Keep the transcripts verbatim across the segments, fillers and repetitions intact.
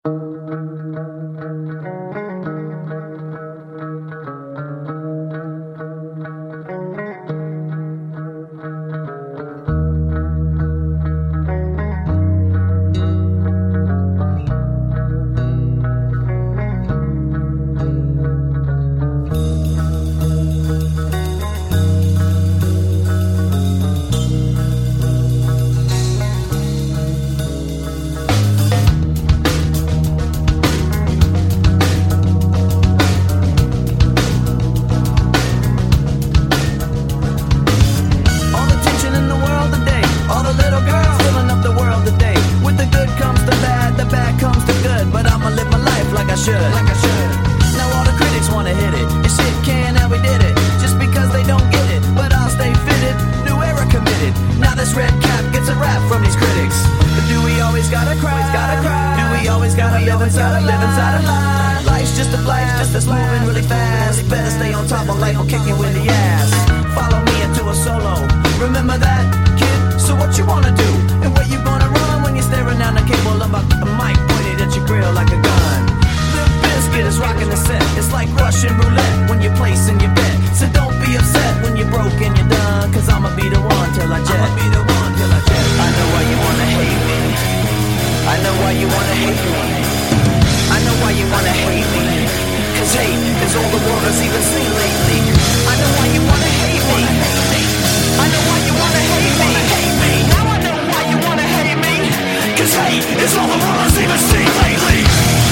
Should. Like I should. Now all the critics wanna hit it, and shit can, and we did it. Just because they don't get it, but I'll stay fitted. New era committed. Now this red cap gets a rap from these critics. But do we always gotta cry? Gotta cry. Do we always gotta live inside a live inside a lie? Life's just a life, just that's moving really fast. Better stay on top of life or kick you in the ass. Follow me into a solo. Remember that, kid? So what you wanna do? And where you gonna run when you're staring down the cable of a, a mic pointed at your grill like a gun? It is rocking the set. It's like Russian roulette when you're placing your bet. So don't be upset when you're broke and you're done, cause I'ma be the one till I jet. I'ma be the one till I jet. I know why you wanna hate me. I know why you wanna hate me. I know why you wanna hate me. Cause hate is all the world has even seen lately. I know why you wanna hate me. I know why you wanna hate me. Now I know why you wanna hate me. Cause hate is all the world has even seen lately.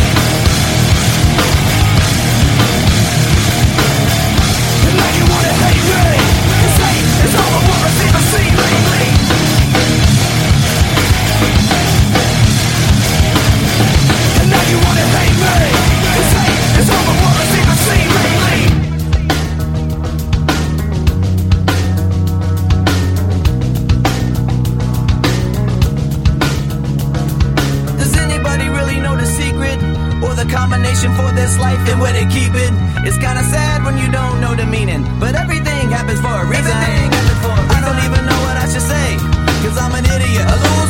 Combination for this life and where they keep it. It's kinda sad when you don't know the meaning, but everything happens for a reason. I don't even know what I should say, cause I'm an idiot, a loser.